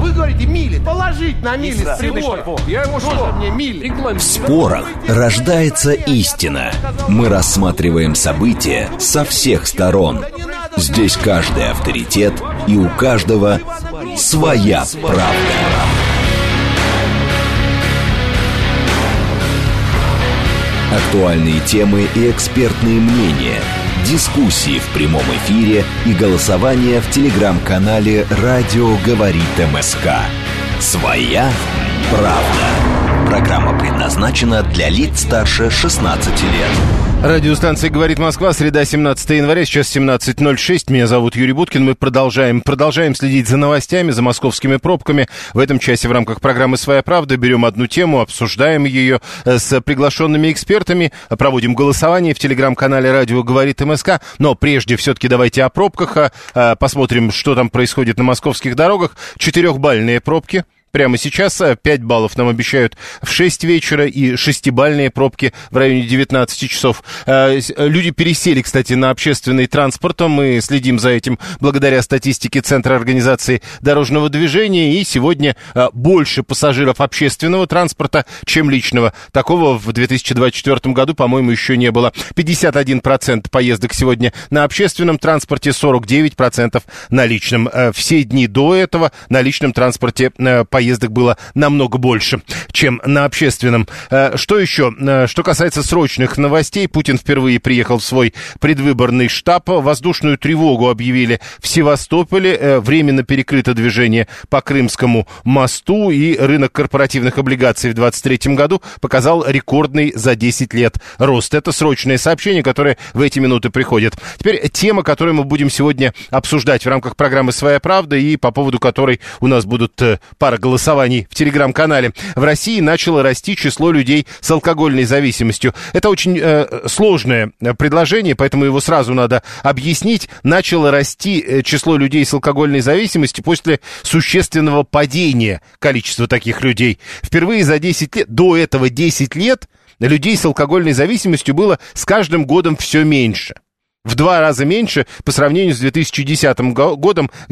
вы говорите мили. Положить на мили прибор. Я ему что? Мне мили. В спорах рождается истина. Мы рассматриваем события со всех сторон. Здесь каждый авторитет, и у каждого своя правда. Актуальные темы и экспертные мнения, дискуссии в прямом эфире и голосование в телеграм-канале «Радио говорит МСК». «Своя правда». Программа предназначена для лиц старше 16 лет. Радиостанция «Говорит Москва», среда, 17 января, сейчас 17:06. Меня зовут Юрий Буткин. Мы продолжаем следить за новостями, за московскими пробками. В этом часе в рамках программы «Своя правда» берем одну тему, обсуждаем ее с приглашенными экспертами, проводим голосование в телеграм-канале «Радио говорит МСК». Но прежде все-таки давайте о пробках, посмотрим, что там происходит на московских дорогах. 4-бальные пробки. Прямо сейчас 5 баллов нам обещают в 6 вечера и 6-бальные пробки в районе 19 часов. Люди пересели, кстати, на общественный транспорт. Мы следим за этим благодаря статистике Центра организации дорожного движения. И сегодня больше пассажиров общественного транспорта, чем личного. Такого в 2024 году, по-моему, еще не было. 51% поездок сегодня на общественном транспорте, 49% на личном. Все дни до этого на личном транспорте поездок было намного больше, чем на общественном. Что еще? Что касается срочных новостей, Путин впервые приехал в свой предвыборный штаб. Воздушную тревогу объявили в Севастополе. Временно перекрыто движение по Крымскому мосту. И рынок корпоративных облигаций в 2023 году показал рекордный за 10 лет рост. Это срочное сообщение, которое в эти минуты приходит. Теперь тема, которую мы будем сегодня обсуждать в рамках программы «Своя правда», и по поводу которой у нас будут пара голосований в телеграм-канале. В России начало расти число людей с алкогольной зависимостью. Это очень сложное предложение, поэтому его сразу надо объяснить. Начало расти число людей с алкогольной зависимостью после существенного падения количества таких людей. Впервые за 10 лет, до этого 10 лет, людей с алкогольной зависимостью было с каждым годом все меньше. В 2 раза меньше по сравнению с 2010 годом к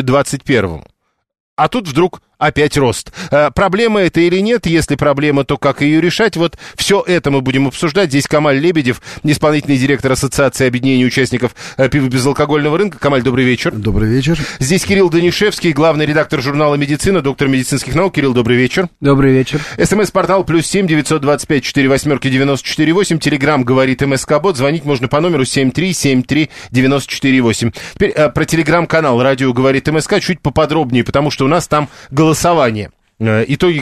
2021. А тут вдруг опять рост. Проблема это или нет? Если проблема, то как ее решать? Вот все это мы будем обсуждать. Здесь Камаль Лебедев, исполнительный директор Ассоциации объединения участников пива безалкогольного рынка. Камаль, добрый вечер. Добрый вечер. Здесь Кирилл Данишевский, главный редактор журнала «Медицина», доктор медицинских наук. Кирилл, добрый вечер. Добрый вечер. СМС-портал +7 925 48 94 8. Телеграм говорит МСК-бот. Звонить можно по номеру 7373 94 8. Теперь про телеграм-канал «Радио говорит МСК» чуть поподробнее, потому что у нас там голосование, итоги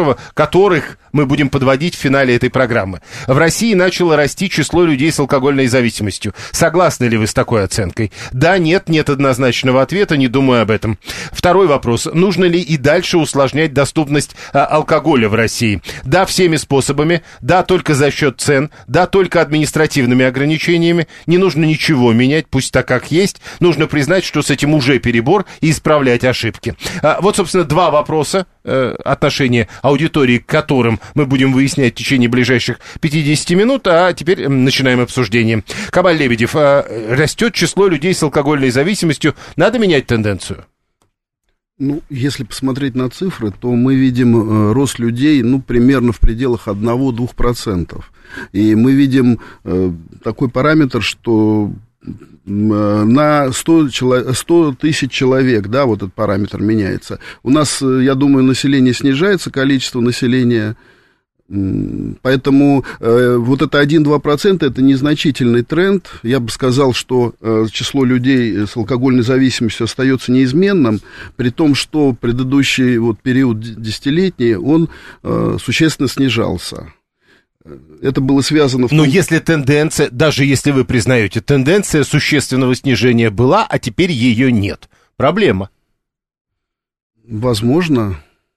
которых мы будем подводить в финале этой программы. В России начало расти число людей с алкогольной зависимостью. Согласны ли вы с такой оценкой? Да, нет однозначного ответа, не думаю об этом. Второй вопрос. Нужно ли и дальше усложнять доступность алкоголя в России? Да, всеми способами. Да, только за счет цен. Да, только административными ограничениями. Не нужно ничего менять, пусть так как есть. Нужно признать, что с этим уже перебор, и исправлять ошибки. Вот, собственно, 2 вопроса отношения аудитории к которым мы будем выяснять в течение ближайших 50 минут, а теперь начинаем обсуждение. Камаль Лебедев, растет число людей с алкогольной зависимостью, надо менять тенденцию? Ну, если посмотреть на цифры, то мы видим рост людей, примерно в пределах 1-2%. И мы видим такой параметр, что на 100 тысяч человек, да, вот этот параметр меняется. У нас, я думаю, население снижается, количество населения, поэтому вот это 1-2% это незначительный тренд. Я бы сказал, что число людей с алкогольной зависимостью остается неизменным, при том, что предыдущий период десятилетний, он существенно снижался. Это было связано... Но если тенденция, даже если вы признаете, тенденция существенного снижения была, а теперь ее нет. Проблема. Возможно.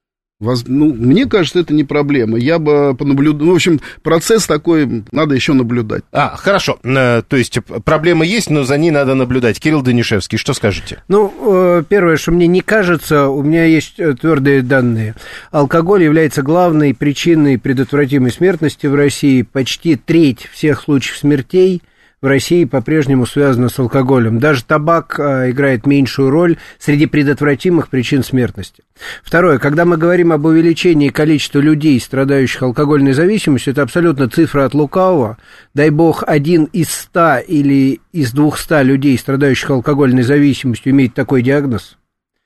Мне кажется, это не проблема. Я бы понаблюдал... в общем, процесс такой, надо еще наблюдать. Хорошо. То есть проблема есть, но за ней надо наблюдать. Кирилл Данишевский, что скажете? Первое, что мне не кажется, у меня есть твердые данные. Алкоголь является главной причиной предотвратимой смертности в России. Почти треть всех случаев смертей в России по-прежнему связано с алкоголем. Даже табак играет меньшую роль среди предотвратимых причин смертности. Второе. Когда мы говорим об увеличении количества людей, страдающих алкогольной зависимостью, это абсолютно цифра от лукавого. Дай бог, 1 из 100 или из 200 людей, страдающих алкогольной зависимостью, имеет такой диагноз.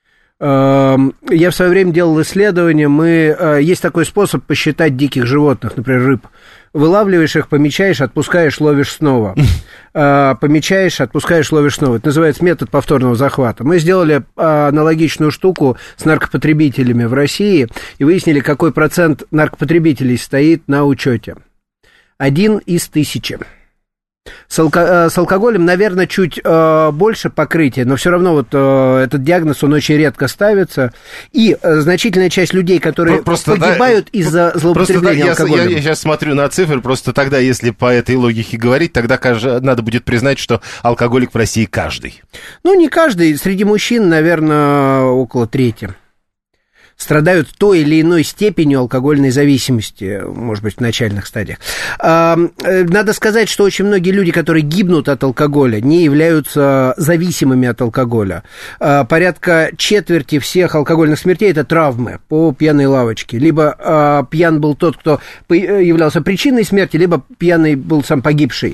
Я в свое время делал исследование. Есть такой способ посчитать диких животных, например, рыб. Вылавливаешь их, помечаешь, отпускаешь, ловишь снова. Помечаешь, отпускаешь, ловишь снова. Это называется метод повторного захвата. Мы сделали аналогичную штуку с наркопотребителями в России и выяснили, какой процент наркопотребителей стоит на учете. 1 из 1000. С алкоголем, наверное, чуть больше покрытия, но все равно вот этот диагноз, он очень редко ставится. И значительная часть людей, которые погибают из-за злоупотребления алкоголем. Я сейчас смотрю на цифры, просто тогда, если по этой логике говорить, тогда надо будет признать, что алкоголик в России каждый. Ну, не каждый. Среди мужчин, наверное, около трети страдают той или иной степенью алкогольной зависимости, может быть, в начальных стадиях. Надо сказать, что очень многие люди, которые гибнут от алкоголя, не являются зависимыми от алкоголя. Порядка четверти всех алкогольных смертей – это травмы по пьяной лавочке. Либо пьян был тот, кто являлся причиной смерти, либо пьяный был сам погибший.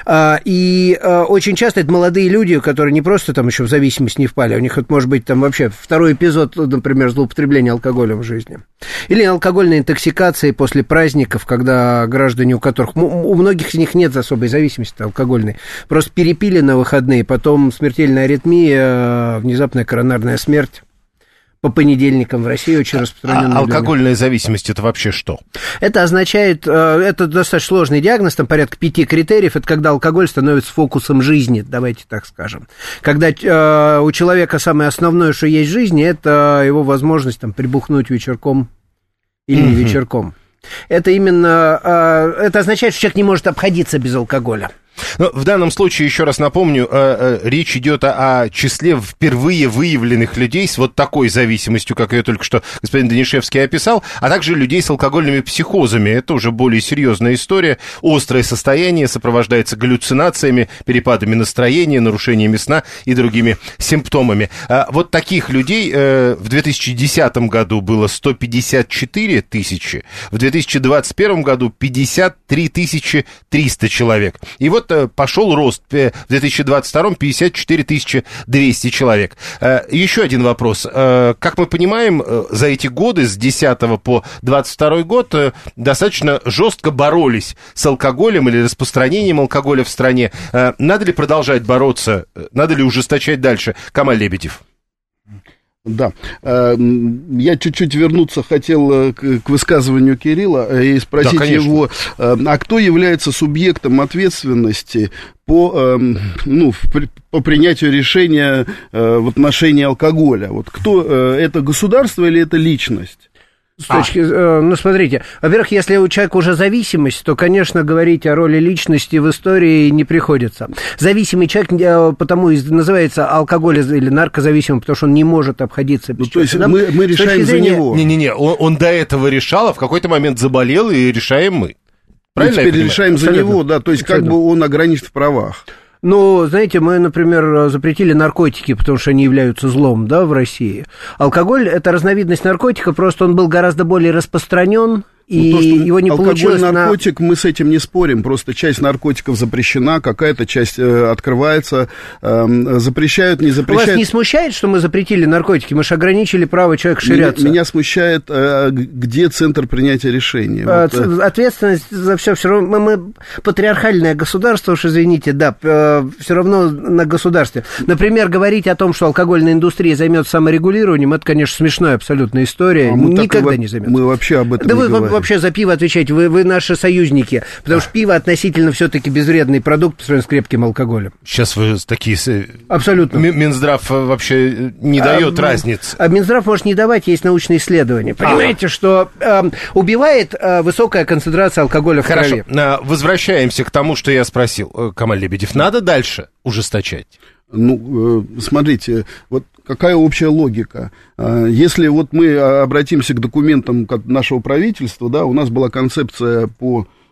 И очень часто это молодые люди, которые не просто там еще в зависимость не впали, у них, может быть, там вообще второй эпизод, например, злоупотребления алкоголем в жизни. Или алкогольной интоксикации после праздников, когда граждане, у которых, у многих из них нет особой зависимости алкогольной, просто перепили на выходные, потом смертельная аритмия, внезапная коронарная смерть. По понедельникам в России очень распространенная. Алкогольная зависимость – это вообще что? Это означает, это достаточно сложный диагноз, там порядка 5 критериев, это когда алкоголь становится фокусом жизни, давайте так скажем. Когда у человека самое основное, что есть в жизни, это его возможность там прибухнуть вечерком или не вечерком. Это именно, это означает, что человек не может обходиться без алкоголя. Но в данном случае, еще раз напомню, речь идет о числе впервые выявленных людей с вот такой зависимостью, как ее только что господин Данишевский описал, а также людей с алкогольными психозами. Это уже более серьезная история. Острое состояние сопровождается галлюцинациями, перепадами настроения, нарушениями сна и другими симптомами. Вот таких людей в 2010 году было 154 тысячи, в 2021 году 53 300 человек. И вот пошел рост. В 2022 54 200 человек. Еще один вопрос. Как мы понимаем, за эти годы, с 10 по 22 год, достаточно жестко боролись с алкоголем или распространением алкоголя в стране. Надо ли продолжать бороться? Надо ли ужесточать дальше? Камаль Лебедев. Да, я чуть-чуть вернуться хотел к высказыванию Кирилла и спросить его, а кто является субъектом ответственности по принятию решения в отношении алкоголя? Вот кто, это государство или это личность? Смотрите, во-первых, если у человека уже зависимость, то, конечно, говорить о роли личности в истории не приходится. Зависимый человек потому и называется алкоголь или наркозависимым, потому что он не может обходиться без то есть мы решаем за него. Не-не-не, он до этого решал, а в какой-то момент заболел, и решаем мы. Правильно? Мы теперь решаем за него, да, то есть как бы он ограничен в правах. Ну, знаете, мы, например, запретили наркотики, потому что они являются злом, да, в России. Алкоголь – это разновидность наркотика, просто он был гораздо более распространен, и то, его не получилось. Алкоголь, наркотик, мы с этим не спорим, просто часть наркотиков запрещена, какая-то часть открывается, запрещают, не запрещают. Вас не смущает, что мы запретили наркотики? Мы же ограничили право человека ширяться. Меня смущает, где центр принятия решения. Ответственность за все равно, мы патриархальное государство, уж извините, да, все равно на государстве. Например, говорить о том, что алкогольная индустрия займется саморегулированием, это, конечно, смешная абсолютная история, никогда не займется. Мы вообще об этом не говорим. Вообще за пиво отвечаете, вы наши союзники, потому что пиво относительно все-таки безвредный продукт по сравнению с крепким алкоголем. Сейчас вы такие... Абсолютно. Минздрав вообще не дает разницы. Минздрав может не давать, есть научные исследования. Понимаете, что убивает высокая концентрация алкоголя в крови. Хорошо, возвращаемся к тому, что я спросил, Камаль Лебедев. Надо дальше ужесточать? Ну, смотрите, вот какая общая логика. Если вот мы обратимся к документам нашего правительства, да, у нас была концепция по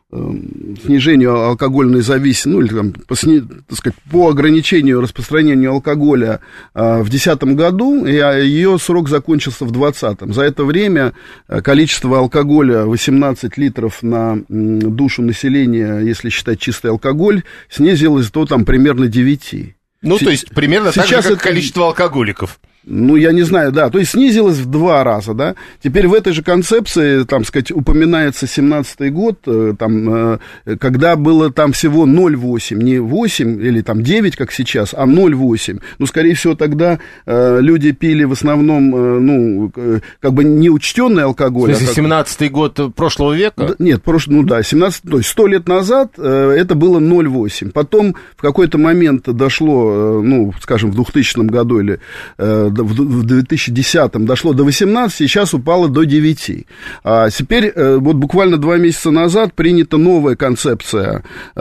снижению алкогольной зависимости, ну, или там, так сказать, по ограничению распространению алкоголя в 2010 году, и ее срок закончился в 2020. За это время количество алкоголя 18 литров на душу населения, если считать чистый алкоголь, снизилось до там примерно 9. Ну, то есть, примерно так же, как количество алкоголиков. Ну, я не знаю, да, то есть снизилось в 2 раза, да. Теперь в этой же концепции, там, сказать, упоминается 17-й год, там, когда было там всего 0,8, не 8 или там 9, как сейчас, а 0,8. Ну, скорее всего, тогда люди пили в основном, ну, как бы неучтенный алкоголь. В смысле, 17-й год прошлого века? Да, нет, ну да, 17, то есть 100 лет назад это было 0,8. Потом в какой-то момент дошло, ну, скажем, в 2000 году или в 2010-м дошло до 18, сейчас упало до 9. А теперь, вот буквально 2 месяца назад принята новая концепция,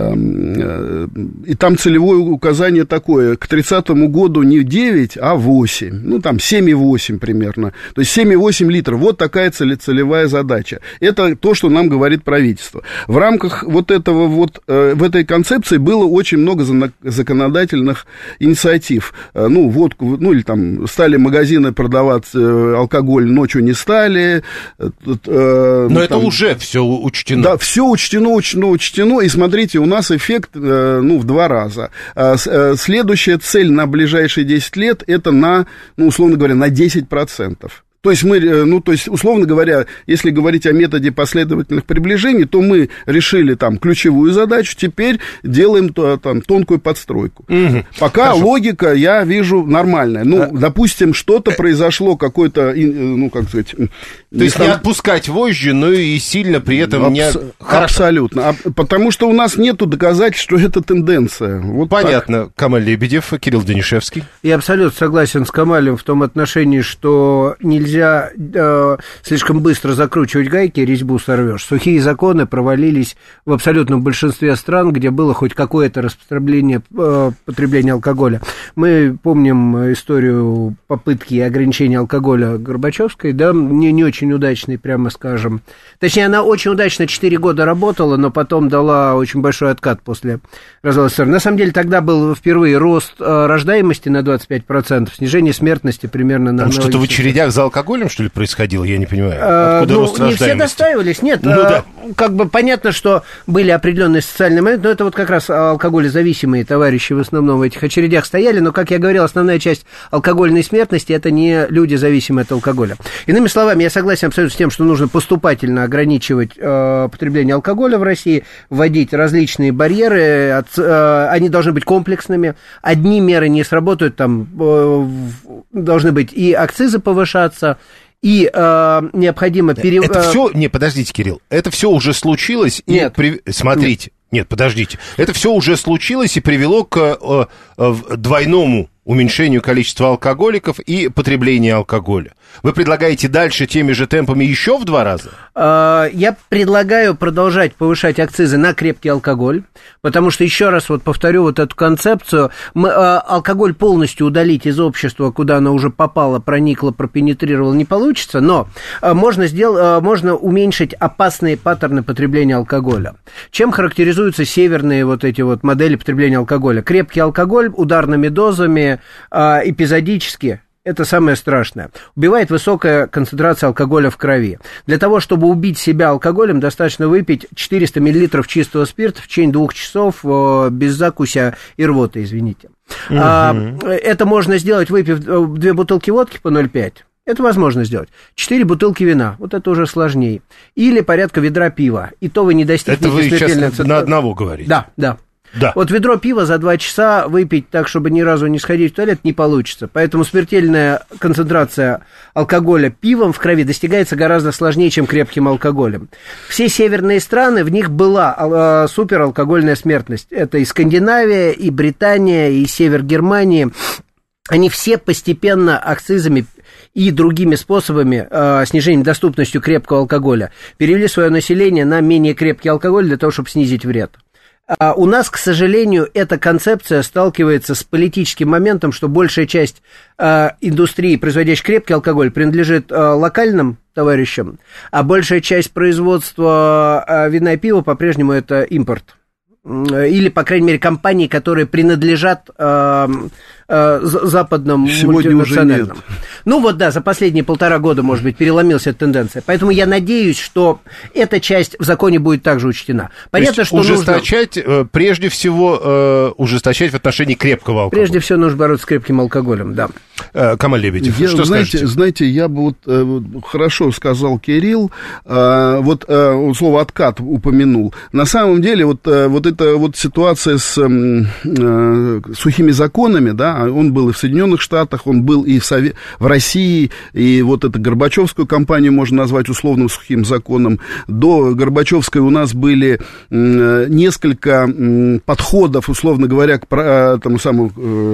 и там целевое указание такое: к 30-му году не 9, а 8, ну, там 7,8 примерно, то есть 7,8 литров, вот такая целевая задача. Это то, что нам говорит правительство. В рамках вот этого вот, в этой концепции было очень много законодательных инициатив, ну, водку, ну, или там стали магазины продавать алкоголь, ночью не стали. Но там, это уже все учтено. Да, все учтено. И смотрите, у нас эффект, ну, в 2 раза. Следующая цель на ближайшие 10 лет, это на, ну, условно говоря, на 10%. То есть мы, ну, то есть, условно говоря, если говорить о методе последовательных приближений, то мы решили там ключевую задачу, теперь делаем там тонкую подстройку. Угу. Пока хорошо. Логика, я вижу, нормальная. Ну, допустим, что-то произошло, какой-то, ну, как сказать... То есть не отпускать вожжи, но и сильно при этом не... Абсолютно. Потому что у нас нету доказательств, что это тенденция. Вот понятно. Так. Камаль Лебедев, Кирилл Данишевский. Я абсолютно согласен с Камалем в том отношении, что нельзя слишком быстро закручивать гайки, резьбу сорвешь. Сухие законы провалились в абсолютном большинстве стран, где было хоть какое-то распространение потребления алкоголя. Мы помним историю попытки ограничения алкоголя Горбачевской, да, не очень удачной, прямо скажем. Точнее, она очень удачно 4 года работала, но потом дала очень большой откат после развала СССР. На самом деле, тогда был впервые рост рождаемости на 25%, снижение смертности примерно на... Там что-то в очередях за алкоголем, что ли, происходило? Я не понимаю. Откуда рост рождаемости? Не все достаивались, нет. Ну, да. Как бы понятно, что были определенные социальные моменты, но это вот как раз алкоголезависимые товарищи в основном в этих очередях стояли, но, как я говорил, основная часть алкогольной смертности — это не люди, зависимые от алкоголя. Иными словами, я согласен абсолютно с тем, что нужно поступательно ограничивать потребление алкоголя в России, вводить различные барьеры, они должны быть комплексными, одни меры не сработают, там должны быть и акцизы повышаться, и необходимо... Это все... Не, подождите, Кирилл, это все уже случилось? Нет. Смотрите, нет, подождите. Это все уже случилось и привело к двойному уменьшению количества алкоголиков и потребления алкоголя. Вы предлагаете дальше теми же темпами еще в 2 раза? Я предлагаю продолжать повышать акцизы на крепкий алкоголь, потому что, еще раз вот повторю вот эту концепцию, алкоголь полностью удалить из общества, куда оно уже попало, проникло, пропенетрировало, не получится, но можно уменьшить опасные паттерны потребления алкоголя. Чем характеризуются северные вот эти вот модели потребления алкоголя? Крепкий алкоголь ударными дозами, эпизодически. Это самое страшное. Убивает высокая концентрация алкоголя в крови. Для того, чтобы убить себя алкоголем, достаточно выпить 400 мл чистого спирта в течение 2 часов без закуся и рвоты, извините. Угу. Это можно сделать, выпив 2 бутылки водки по 0,5. Это возможно сделать. 4 бутылки вина, вот это уже сложнее. Или порядка ведра пива. И то вы не достигнете... Это вы сейчас на одного говорите? Да. Вот ведро пива за 2 часа выпить так, чтобы ни разу не сходить в туалет, не получится. Поэтому смертельная концентрация алкоголя пивом в крови достигается гораздо сложнее, чем крепким алкоголем. Все северные страны, в них была супералкогольная смертность. Это и Скандинавия, и Британия, и север Германии. Они все постепенно акцизами и другими способами снижения доступностью крепкого алкоголя перевели свое население на менее крепкий алкоголь для того, чтобы снизить вред. У нас, к сожалению, эта концепция сталкивается с политическим моментом, что большая часть индустрии, производящей крепкий алкоголь, принадлежит локальным товарищам, а большая часть производства вина и пива по-прежнему это импорт. Или, по крайней мере, компании, которые принадлежат западным мультинациональным. Ну вот да, за последние 1,5 года, может быть, переломилась эта тенденция. Поэтому я надеюсь, что эта часть в законе будет также учтена. Понятно, что ужесточать, прежде всего, ужесточать в отношении крепкого алкоголя. Прежде всего, нужно бороться с крепким алкоголем, да. Камаль Лебедев, что скажете? Знаете, я бы хорошо сказал Кирилл, слово «откат» упомянул. На самом деле, эта ситуация с сухими законами, да, он был и в Соединенных Штатах, он был и в России, и вот эту Горбачевскую кампанию можно назвать условным сухим законом. До Горбачевской у нас были несколько подходов, условно говоря, к тому самому...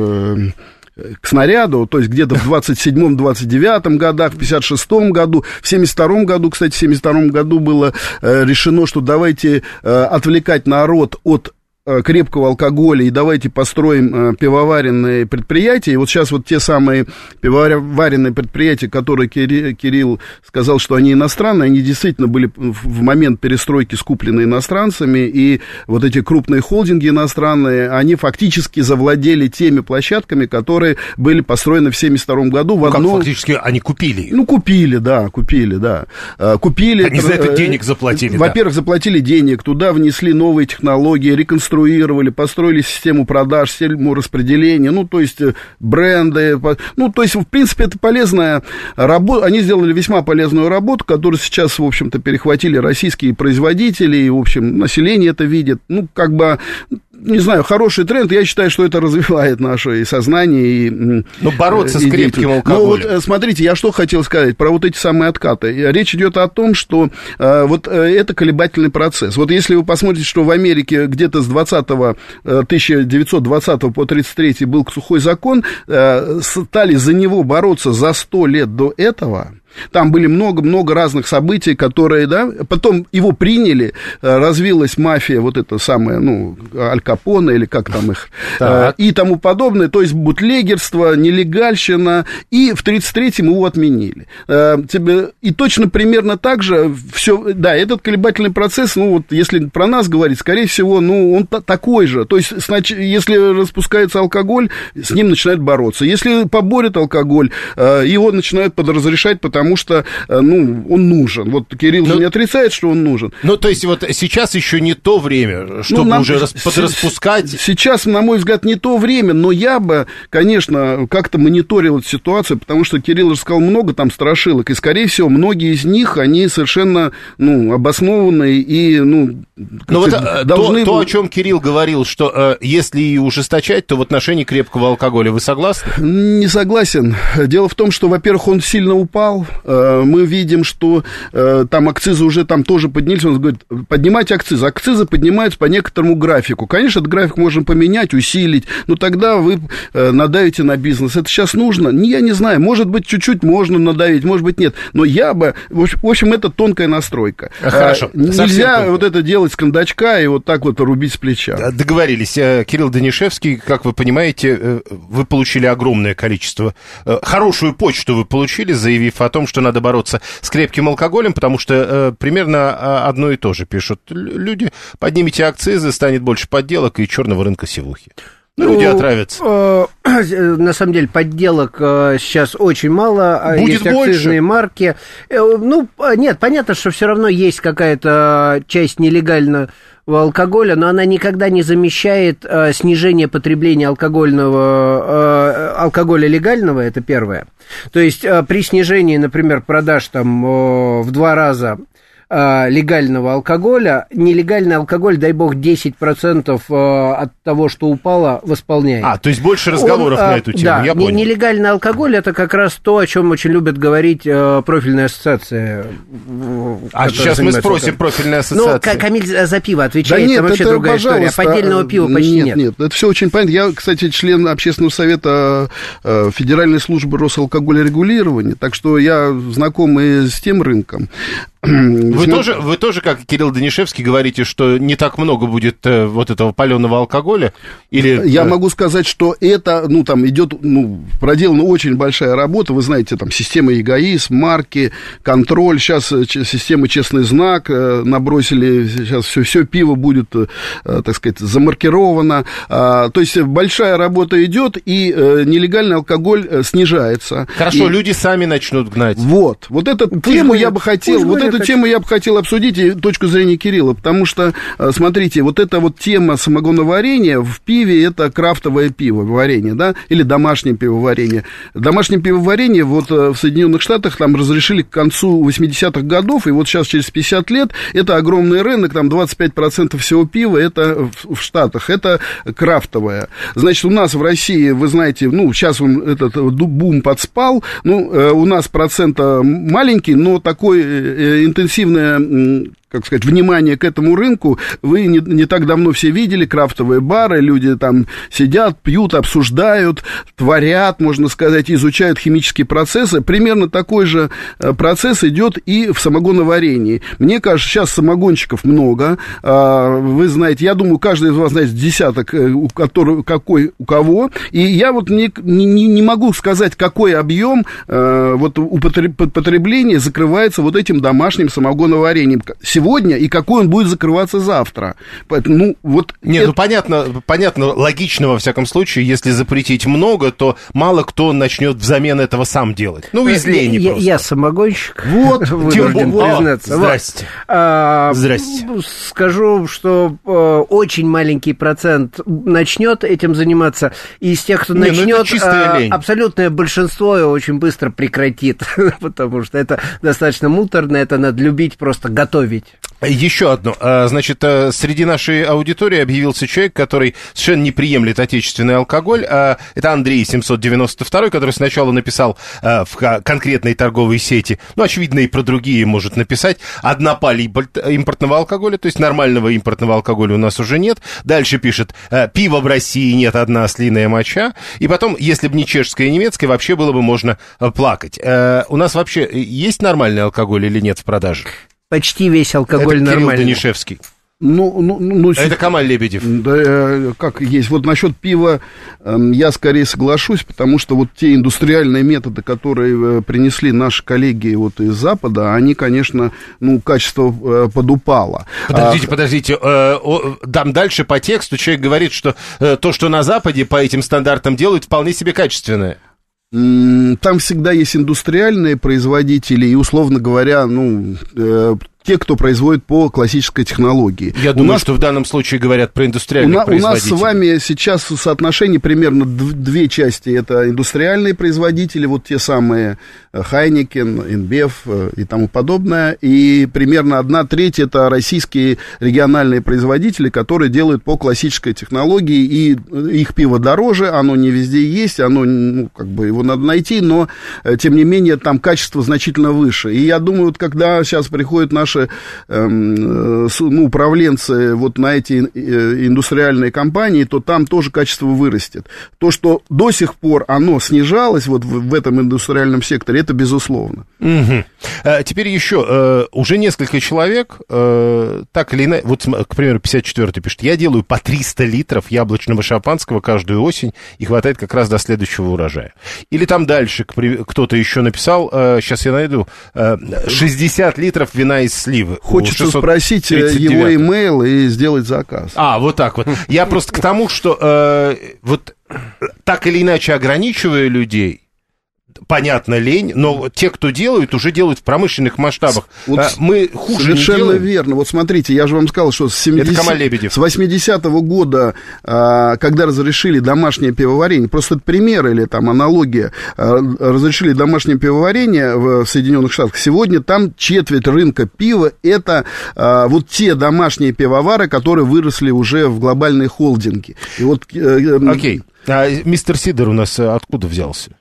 к снаряду, то есть где-то в 27-29 годах, в 56-м году, в 72-м году, кстати, в 72-м году было решено, что давайте отвлекать народ от крепкого алкоголя и давайте построим пивоваренные предприятия. И вот сейчас вот те самые пивоваренные предприятия, которые Кирилл сказал, что они иностранные, они действительно были в момент перестройки скуплены иностранцами, и вот эти крупные холдинги иностранные, они фактически завладели теми площадками, которые были построены в 72-м году. Фактически они купили? Купили, да. Купили. Они за это денег заплатили, Во-первых, заплатили денег, туда внесли новые технологии, реконструировали, построили систему продаж, систему распределения, то есть бренды, то есть, в принципе, это полезная работа, они сделали весьма полезную работу, которую сейчас, в общем-то, перехватили российские производители, и, в общем, население это видит, не знаю, хороший тренд, я считаю, что это развивает наше сознание. И бороться с крепким алкоголем. Смотрите, я что хотел сказать про вот эти самые откаты. Речь идет о том, что это колебательный процесс. Вот если вы посмотрите, что в Америке где-то с 1920 по 1933 был сухой закон, стали за него бороться за 100 лет до этого. Там были много-много разных событий, которые, потом его приняли, развилась мафия, вот эта самая, Аль Капоне, или как там их, и тому подобное, то есть бутлегерство, нелегальщина, и в 1933-м его отменили. И точно примерно так же все, этот колебательный процесс, если про нас говорить, скорее всего, он такой же, то есть, если распускается алкоголь, с ним начинают бороться, если поборят алкоголь, его начинают подразрешать, потому что, он нужен. Вот Кирилл же не отрицает, что он нужен. То есть, вот сейчас еще не то время, чтобы уже подраспускать. Сейчас, на мой взгляд, не то время, но я бы, конечно, как-то мониторил эту ситуацию, потому что Кирилл рассказал много там страшилок, и, скорее всего, многие из них, они совершенно, обоснованные и, должны... То, о чем Кирилл говорил, что если и ужесточать, то в отношении крепкого алкоголя вы согласны? Не согласен. Дело в том, что, во-первых, он сильно упал. Мы видим, что там акцизы уже там тоже поднялись. Он говорит, поднимайте акцизы. Акцизы поднимаются по некоторому графику. Конечно, этот график можно поменять, усилить, но тогда вы надавите на бизнес. Это сейчас нужно? Я не знаю. Может быть, чуть-чуть можно надавить, может быть, нет. Но я бы... В общем, это тонкая настройка. Хорошо. Нельзя вот это делать с кондачка и вот так вот рубить с плеча. Договорились. Кирилл Данишевский, как вы понимаете, вы получили огромное количество... Хорошую почту вы получили, заявив о том, что надо бороться с крепким алкоголем, потому что примерно одно и то же пишут люди. Поднимите акцизы, станет больше подделок и черного рынка севухи. Люди отравятся. На самом деле, подделок сейчас очень мало. Будет есть акцизные марки. Нет, понятно, что все равно есть какая-то часть нелегального алкоголя, но она никогда не замещает снижение потребления алкоголя легального, это первое. То есть при снижении, например, продаж там в 2 раза легального алкоголя, нелегальный алкоголь, дай бог, 10% от того, что упало, восполняет. То есть больше разговоров на эту тему, да, я понял. Нелегальный алкоголь — это как раз то, о чем очень любят говорить профильная ассоциация. Сейчас мы спросим профильная ассоциация. Камиль за пиво отвечает, это вообще другая история. Поддельного пива почти нет. Нет, это все очень понятно. Я, кстати, член общественного совета Федеральной службы Росалкогольрегулирования, так что я знаком и с тем рынком. Вы тоже, как Кирилл Данишевский, говорите, что не так много будет вот этого паленого алкоголя? Или... Я могу сказать, что это, там идет, проделана очень большая работа. Вы знаете, там система эгоизм, марки, контроль. Сейчас система честный знак набросили. Сейчас все пиво будет, так сказать, замаркировано. То есть большая работа идет, и нелегальный алкоголь снижается. Хорошо, люди сами начнут гнать. Вот эту тему я бы хотел... Эту тему я бы хотел обсудить и точку зрения Кирилла, потому что, смотрите, вот эта вот тема самогоноварения в пиве, это крафтовое пивоварение, да, или домашнее пивоварение. Домашнее пивоварение вот в Соединенных Штатах там разрешили к концу 80-х годов, и вот сейчас через 50 лет это огромный рынок, там 25% всего пива это в Штатах, это крафтовое. Значит, у нас в России, вы знаете, сейчас этот бум подспал, у нас процент маленький, но такой интенсивное, как сказать, внимание к этому рынку. Вы не так давно все видели крафтовые бары, люди там сидят, пьют, обсуждают, творят, можно сказать, изучают химические процессы. Примерно такой же процесс идет и в самогоноварении. Мне кажется, сейчас самогонщиков много. Вы знаете, я думаю, каждый из вас знает десяток, у кого. И я вот не могу сказать, какой объем потребления закрывается вот этим домашним самогоноварением сегодня и какой он будет закрываться завтра. Поэтому, понятно, логично во всяком случае, если запретить много, то мало кто начнет взамен этого сам делать. Из лени просто. Я самогонщик. Вынужден признаться. Здрасте. Здрасте. Скажу, что очень маленький процент начнет этим заниматься, и из тех, кто начнет, абсолютное большинство очень быстро прекратит, потому что это достаточно муторно, это надо любить, просто готовить. Еще одно. Значит, среди нашей аудитории объявился человек, который совершенно не приемлет отечественный алкоголь. Это Андрей 792, который сначала написал в конкретной торговой сети, очевидно, и про другие может написать, однопалий импортного алкоголя, то есть нормального импортного алкоголя у нас уже нет. Дальше пишет, пива в России нет, одна ослиная моча. И потом, если бы не чешское и немецкое, вообще было бы можно плакать. У нас вообще есть нормальный алкоголь или нет в продаже? Почти весь алкоголь это нормальный. Кирилл Данишевский. Это Камаль Лебедев. Да, как есть. Вот насчет пива я скорее соглашусь, потому что вот те индустриальные методы, которые принесли наши коллеги вот из Запада, они, конечно, качество подупало. Подождите. Там дальше по тексту человек говорит, что то, что на Западе по этим стандартам делают, вполне себе качественное. Там всегда есть индустриальные производители и, условно говоря, те, кто производит по классической технологии. Я думаю, что в данном случае говорят про индустриальных производителей. У нас с вами сейчас соотношение примерно две части. Это индустриальные производители, вот те самые Хайнекен, Инбев и тому подобное. И примерно 1/3 это российские региональные производители, которые делают по классической технологии. И их пиво дороже, оно не везде есть, оно, его надо найти, но, тем не менее, там качество значительно выше. И я думаю, вот когда сейчас приходят наши управленцы вот на эти индустриальные компании, то там тоже качество вырастет. То, что до сих пор оно снижалось вот в этом индустриальном секторе, это безусловно. Угу. Теперь еще, уже несколько человек, так или иначе, вот, к примеру, 54-й пишет, я делаю по 300 литров яблочного шампанского каждую осень, и хватает как раз до следующего урожая. Или там дальше кто-то еще написал, сейчас я найду, 60 литров вина из сливы. Хочется спросить его имейл и сделать заказ. Вот так вот. Я просто к тому, что вот так или иначе ограничивая людей, понятно, лень, но те, кто делают, уже делают в промышленных масштабах. Вот мы хуже совершенно не делаем. Верно. Вот смотрите, я же вам сказал, что с 80-го года, когда разрешили домашнее пивоварение, просто это пример или там аналогия, разрешили домашнее пивоварение в Соединенных Штатах, сегодня там четверть рынка пива это вот те домашние пивовары, которые выросли уже в глобальные холдинги. И вот, Окей. Мистер Сидор у нас откуда взялся?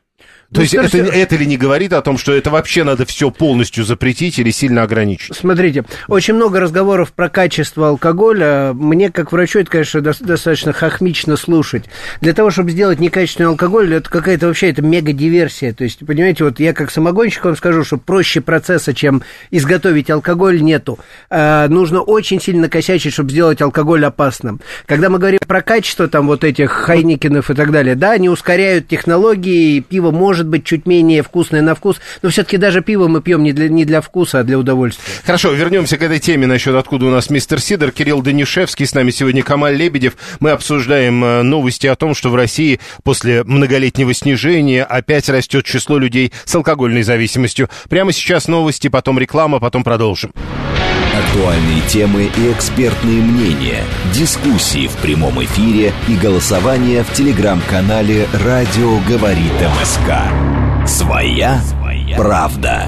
То есть это ли не говорит о том, что это вообще надо все полностью запретить или сильно ограничить? Смотрите, очень много разговоров про качество алкоголя. Мне, как врачу, это, конечно, достаточно хохмично слушать. Для того, чтобы сделать некачественный алкоголь, это какая-то вообще это мега-диверсия. То есть, понимаете, вот я как самогонщик вам скажу, что проще процесса, чем изготовить алкоголь, нету. Нужно очень сильно косячить, чтобы сделать алкоголь опасным. Когда мы говорим про качество там вот этих хайникенов и так далее, да, они ускоряют технологии, пиво может быть чуть менее вкусное на вкус, но все-таки даже пиво мы пьем не для вкуса, а для удовольствия. Хорошо, вернемся к этой теме насчет откуда у нас мистер Сидор. Кирилл Данишевский, с нами сегодня Камаль Лебедев. Мы обсуждаем новости о том, что в России после многолетнего снижения опять растет число людей с алкогольной зависимостью. Прямо сейчас новости, потом реклама, потом продолжим. Актуальные темы и экспертные мнения, дискуссии в прямом эфире и голосование в телеграм-канале «Радио говорит МСК». Своя правда.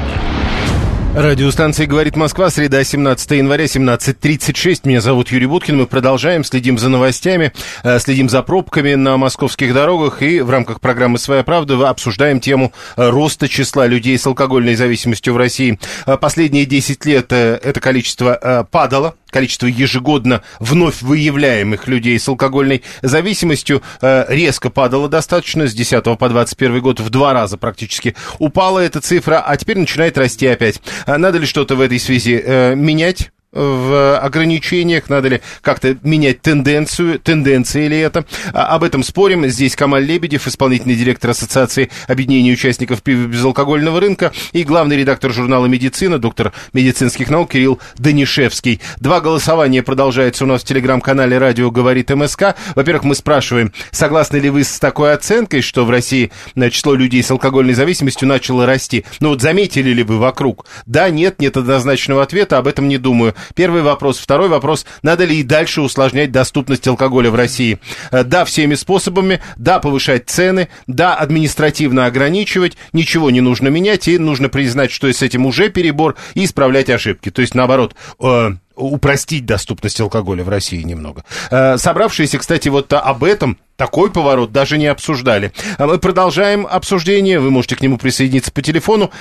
Радиостанция «Говорит Москва», среда, 17 января, 17:36. Меня зовут Юрий Буткин. Мы продолжаем, следим за новостями, следим за пробками на московских дорогах и в рамках программы «Своя правда» обсуждаем тему роста числа людей с алкогольной зависимостью в России. Последние 10 лет это количество падало. Количество ежегодно вновь выявляемых людей с алкогольной зависимостью резко падало достаточно. С 10 по 21 год в 2 раза практически упала эта цифра, а теперь начинает расти опять. Надо ли что-то в этой связи менять? В ограничениях, надо ли как-то менять тенденции ли это. Об этом спорим. Здесь Камаль Лебедев, исполнительный директор Ассоциации объединения участников безалкогольного рынка и главный редактор журнала «Медицина», доктор медицинских наук Кирилл Данишевский. 2 голосования продолжаются у нас в телеграм-канале «Радио говорит МСК». Во-первых, мы спрашиваем, согласны ли вы с такой оценкой, что в России число людей с алкогольной зависимостью начало расти? Ну вот заметили ли вы вокруг? Да, нет однозначного ответа, об этом не думаю. Первый вопрос. Второй вопрос. Надо ли и дальше усложнять доступность алкоголя в России? Да, всеми способами. Да, повышать цены. Да, административно ограничивать. Ничего не нужно менять. И нужно признать, что с этим уже перебор, и исправлять ошибки. То есть, наоборот, упростить доступность алкоголя в России немного. Собравшиеся, кстати, вот об этом, такой поворот даже не обсуждали. Мы продолжаем обсуждение. Вы можете к нему присоединиться по телефону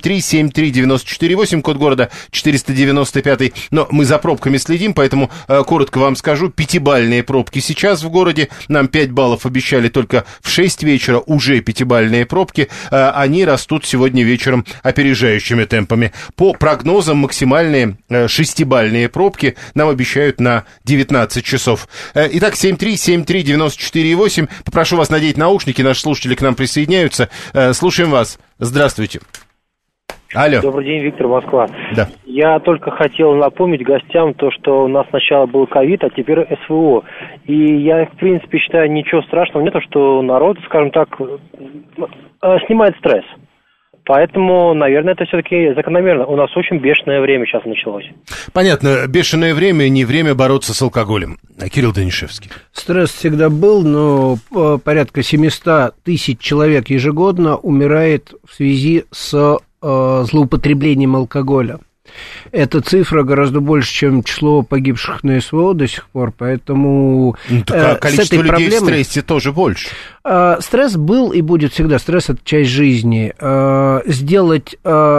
7373948, код города 495. Но мы за пробками следим, поэтому коротко вам скажу. 5-бальные пробки сейчас в городе. Нам 5 баллов обещали только в 6 вечера. Уже 5-бальные пробки. Они растут сегодня вечером опережающими темпами. По прогнозам максимальные 6-бальные пробки нам обещают на 19 часов. Итак, 7373948. Попрошу вас надеть наушники, наши слушатели к нам присоединяются. Слушаем вас. Здравствуйте. Алло. Добрый день, Виктор, Москва. Да. Я только хотел напомнить гостям то, что у нас сначала был ковид, а теперь СВО. И я, в принципе, считаю, ничего страшного нету, что народ, скажем так, снимает стресс. Поэтому, наверное, это все-таки закономерно. У нас очень бешеное время сейчас началось. Понятно. Бешеное время, не время бороться с алкоголем. Кирилл Данишевский. Стресс всегда был, но порядка 700 тысяч человек ежегодно умирает в связи с злоупотреблением алкоголя. Эта цифра гораздо больше, чем число погибших на СВО до сих пор, поэтому количество людей проблемой, в стрессе тоже больше. Стресс был и будет всегда. Стресс – это часть жизни. Сделать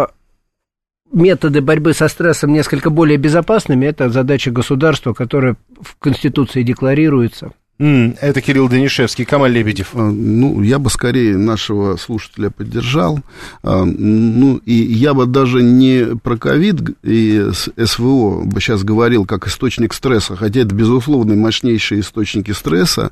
методы борьбы со стрессом несколько более безопасными – это задача государства, которая в Конституции декларируется. Это Кирилл Данишевский. Камаль Лебедев. Ну, я бы скорее нашего слушателя поддержал. Ну, и я бы даже не про ковид и СВО бы сейчас говорил как источник стресса, хотя это, безусловно, мощнейшие источники стресса.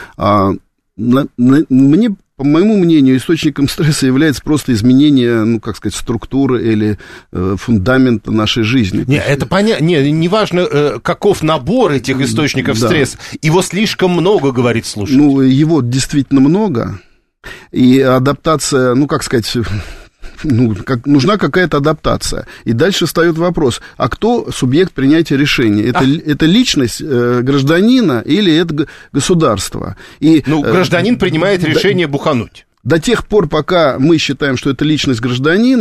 Мне, по моему мнению, источником стресса является просто изменение, ну, как сказать, структуры или фундамента нашей жизни. Не, это понятно. Не важно, каков набор этих источников стресса. Его слишком много, говорит слушатель. Ну, его действительно много. И адаптация, ну, как сказать... нужна какая-то адаптация. И дальше встает вопрос, а кто субъект принятия решения? Это личность гражданина или это государство? И, гражданин принимает решение бухануть. До тех пор, пока мы считаем, что это личность гражданина,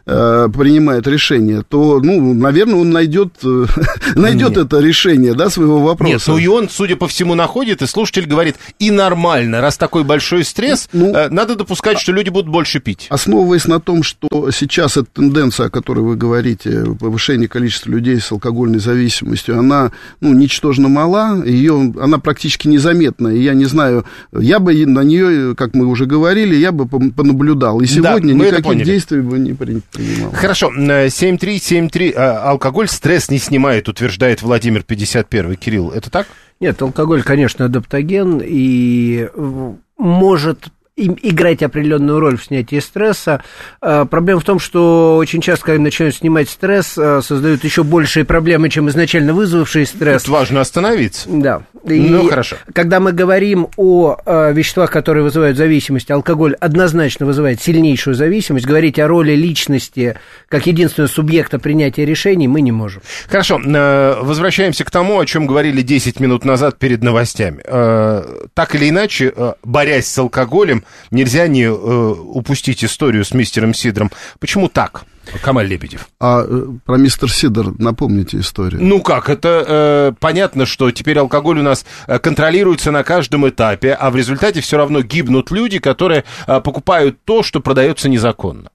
принимает решение, то, ну, наверное, он найдет это решение, да, своего вопроса. Нет, ну и он, судя по всему, находит, и слушатель говорит, и нормально, раз такой большой стресс, надо допускать, что люди будут больше пить. Основываясь на том, что сейчас эта тенденция, о которой вы говорите, повышение количества людей с алкогольной зависимостью, она, ну, ничтожно мала, она практически незаметна, и я не знаю, я бы на нее, как мы уже говорили, я бы понаблюдал, и сегодня никаких действий бы не принимал. Хорошо, 7-3, алкоголь стресс не снимает, утверждает Владимир 51. Кирилл, это так? Нет, алкоголь, конечно, адаптоген и может играть определенную роль в снятии стресса. Проблема в том, что очень часто, когда начинают снимать стресс, создают еще большие проблемы, чем изначально вызвавшие стресс. Тут важно остановиться. Да. Ну, хорошо. Когда мы говорим о веществах, которые вызывают зависимость, алкоголь однозначно вызывает сильнейшую зависимость. Говорить о роли личности как единственного субъекта принятия решений мы не можем. Хорошо. Возвращаемся к тому, о чем говорили 10 минут назад перед новостями. Так или иначе, борясь с алкоголем, нельзя не упустить историю с мистером Сидром. Почему так? Камаль Лебедев. А про мистер Сидор напомните историю. Ну как, это понятно, что теперь алкоголь у нас контролируется на каждом этапе, а в результате все равно гибнут люди, которые покупают то, что продается незаконно.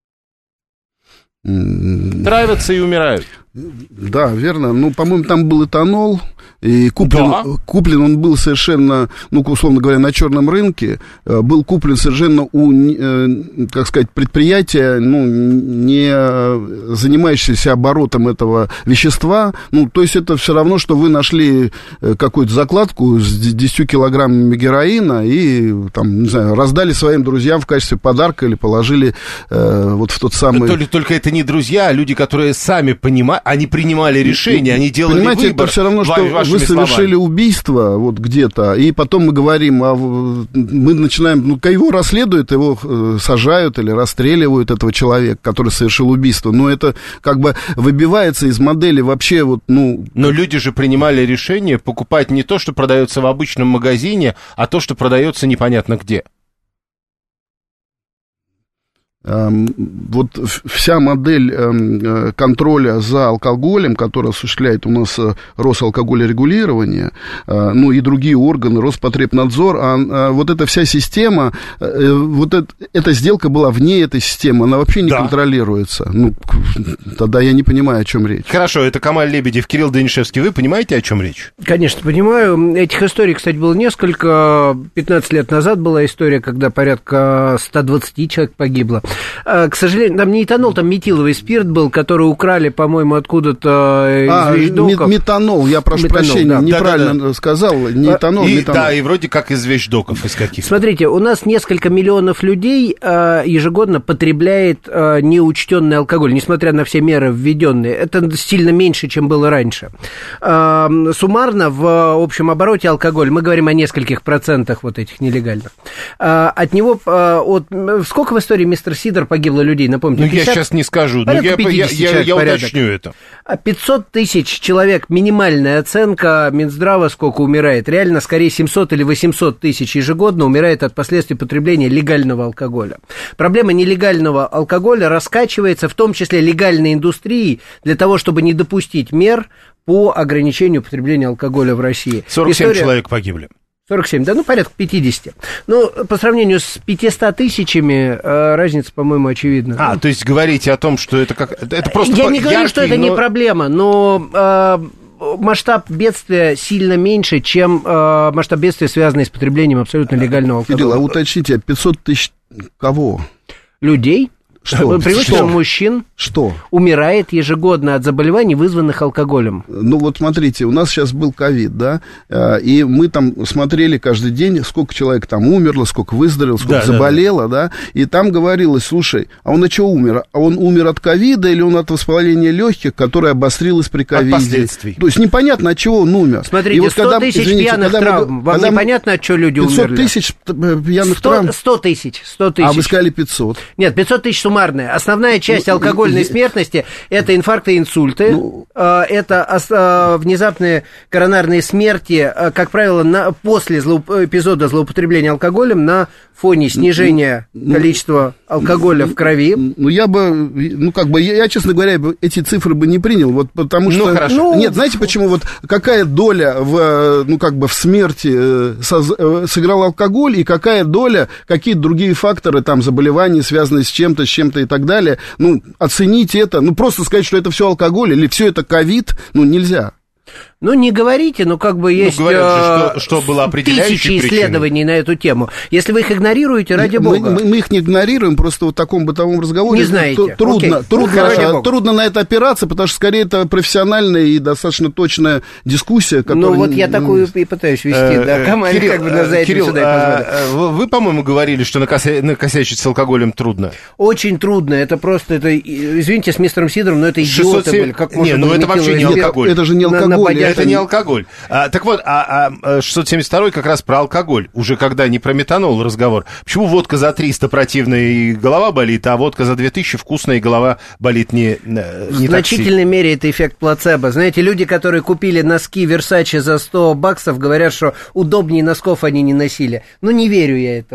Травятся и умирают. Да, верно. Ну, по-моему, там был этанол, и куплен он был совершенно, ну, условно говоря, на черном рынке, был куплен совершенно у, как сказать, предприятия, ну, не занимающегося оборотом этого вещества. Ну, то есть это все равно, что вы нашли какую-то закладку с 10 килограммами героина и, там, не знаю, раздали своим друзьям в качестве подарка или положили вот в тот самый... Только это не друзья, а люди, которые сами понимают, они принимали решения, они делали выбор. Понимаете, это все равно, что вы совершили убийство вот где-то, и потом мы говорим, мы начинаем, ну, его расследуют, его сажают или расстреливают, этого человека, который совершил убийство. Но это как бы выбивается из модели вообще вот, ну... Но люди же принимали решение покупать не то, что продается в обычном магазине, а то, что продается непонятно где. Вот вся модель контроля за алкоголем, которая осуществляет у нас Росалкогольрегулирование, ну и другие органы, Роспотребнадзор, вот эта вся система, вот эта сделка была вне этой системы, она вообще не контролируется. Ну, тогда я не понимаю, о чем речь. Хорошо, это Камаль Лебедев, Кирилл Данишевский. Вы понимаете, о чем речь? Конечно, понимаю. Этих историй, кстати, было несколько. 15 лет назад была история, когда порядка 120 человек погибло. К сожалению, там не этанол, там метиловый спирт был, который украли, по-моему, откуда-то из вещдоков. Метанол, я прошу прощения, неправильно сказал, не этанол, метанол. Да, и вроде как из вещдоков, из каких-то. Смотрите, у нас несколько миллионов людей ежегодно потребляет неучтенный алкоголь, несмотря на все меры введенные. Это сильно меньше, чем было раньше. Суммарно в общем обороте алкоголь, мы говорим о нескольких процентах вот этих нелегальных. От него, сколько в истории мистер Сидор погибло людей, напомните? Ну, 50? Я сейчас не скажу, но я уточню это. 500 тысяч человек, минимальная оценка Минздрава, сколько умирает. Реально, скорее, 700 или 800 тысяч ежегодно умирает от последствий потребления легального алкоголя. Проблема нелегального алкоголя раскачивается, в том числе легальной индустрией, для того, чтобы не допустить мер по ограничению потребления алкоголя в России. 47 человек погибли. 47, да, ну, порядка 50. Ну, по сравнению с 500 тысячами, разница, по-моему, очевидна. То есть говорите о том, что это как... Это просто я не говорю, что это не проблема, но масштаб бедствия сильно меньше, чем масштаб бедствия, связанный с потреблением абсолютно легального алкоголя. Кирилл, а уточните, 500 тысяч кого? Людей. Привычно мужчин умирает ежегодно от заболеваний, вызванных алкоголем. Ну вот смотрите, у нас сейчас был ковид, да, и мы там смотрели каждый день, сколько человек там умерло, сколько выздоровело, сколько заболело, да, и там говорилось, слушай, а он от чего умер? А он умер от ковида или он от воспаления легких, которое обострилось при ковиде? От последствий. То есть непонятно, от чего он умер. Смотрите, вот 100 тысяч пьяных травм, вам непонятно, от чего люди умерли? 500 тысяч пьяных травм? 100 тысяч. А вы сказали 500. Нет, 500 тысяч суммарная. Основная часть алкогольной смертности – это инфаркты и инсульты, это внезапные коронарные смерти, как правило, после эпизода злоупотребления алкоголем на фоне снижения количества алкоголя в крови. Ну, я, честно говоря, эти цифры бы не принял, вот потому что... Ну, хорошо. Нет, знаете почему? Вот какая доля в смерти сыграл алкоголь, и какая доля, какие другие факторы, там, заболевания, связанные с чем-то и так далее, оценить это, просто сказать, что это все алкоголь, или все это ковид, нельзя. Не говорите, есть говорят же, что было определяющей тысячи исследований на эту тему. Если вы их игнорируете, ради бога. Мы их не игнорируем, просто в таком бытовом разговоре. Не знаете. Трудно на это опираться, потому что, скорее, это профессиональная и достаточно точная дискуссия, которая... я такую и пытаюсь вести, да, Камаль, Кирилл, вы, по-моему, говорили, что накосячить с алкоголем трудно. Очень трудно, это просто, извините, с мистером Сидором, но это идиоты были. Это вообще не алкоголь. Это же не алкоголь. Это не алкоголь. Так вот, 672-й как раз про алкоголь. Уже когда не про метанол разговор. Почему водка за 300 противная и голова болит, а водка за 2000 вкусная и голова болит не В значительной мере это эффект плацебо. Знаете, люди, которые купили носки Versace за $100, говорят, что удобнее носков они не носили. Не верю я этому.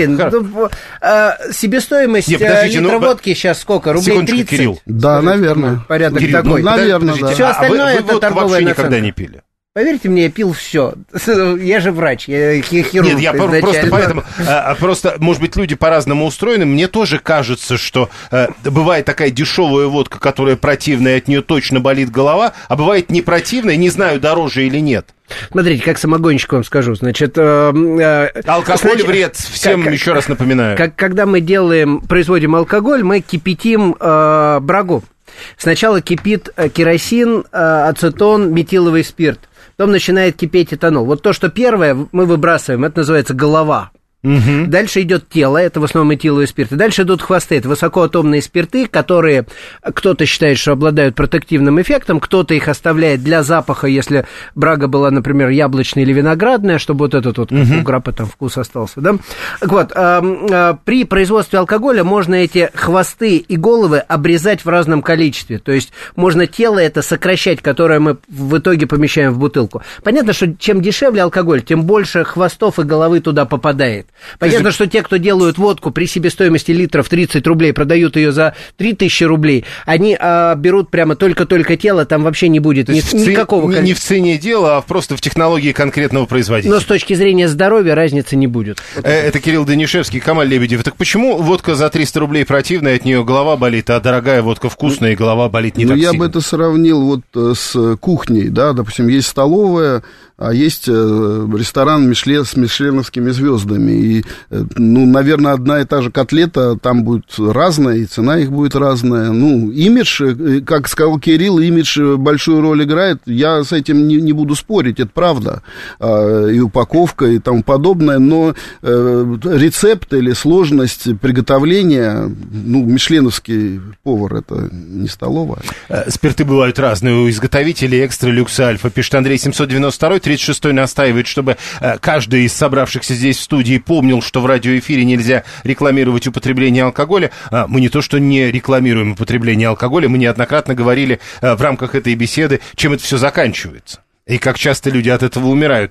Себестоимость литра водки сейчас сколько? Рублей 30? Кирилл. Да, наверное. Порядок такой. Наверное, да. Все остальное это торговая наценка. Не пили. Поверьте мне, я пил все. Я же врач, я хирург. Нет, я просто поэтому... Просто, может быть, люди по-разному устроены. Мне тоже кажется, что бывает такая дешевая водка, которая противная, от нее точно болит голова, а бывает не противная, не знаю, дороже или нет. Смотрите, как самогонщик вам скажу. Значит, алкоголь вред, всем еще раз напоминаю. Когда мы производим алкоголь, мы кипятим брагу. Сначала кипит керосин, ацетон, метиловый спирт. Потом начинает кипеть этанол. Вот то, что первое мы выбрасываем, это называется голова. Угу. Дальше идет тело, это в основном этиловые спирты. Дальше идут хвосты, это высокоатомные спирты, которые кто-то считает, что обладают протективным эффектом, кто-то их оставляет для запаха, если брага была, например, яблочная или виноградная, чтобы вот этот вот, как у граппа там вкус остался, да? Так вот, при производстве алкоголя можно эти хвосты и головы обрезать в разном количестве, то есть можно тело это сокращать, которое мы в итоге помещаем в бутылку. Понятно, что чем дешевле алкоголь, тем больше хвостов и головы туда попадает. Понятно, что те, кто делают водку при себестоимости литров 30 рублей, продают ее за 3000 рублей, они берут прямо только тело, там вообще не будет никакого... Не в цене дела, а просто в технологии конкретного производителя. Но с точки зрения здоровья разницы не будет. Это Кирилл Данишевский, Камаль Лебедев. Так почему водка за 300 рублей противная, от нее голова болит, а дорогая водка вкусная, и голова болит не так сильно? Я бы это сравнил с кухней, да, допустим, есть столовая, а есть ресторан с мишленовскими звездами. И, наверное, одна и та же котлета там будет разная, и цена их будет разная. Имидж, как сказал Кирилл, имидж большую роль играет. Я с этим не буду спорить, это правда. И упаковка, и тому подобное. Но рецепт или сложность приготовления, мишленовский повар, это не столовая. Спирты бывают разные у изготовителей. Экстра, люкс, альфа. Пишет Андрей 792, 36-й настаивает, чтобы каждый из собравшихся здесь в студии помнил, что в радиоэфире нельзя рекламировать употребление алкоголя. Мы не то, что не рекламируем употребление алкоголя, мы неоднократно говорили в рамках этой беседы, чем это все заканчивается. И как часто люди от этого умирают.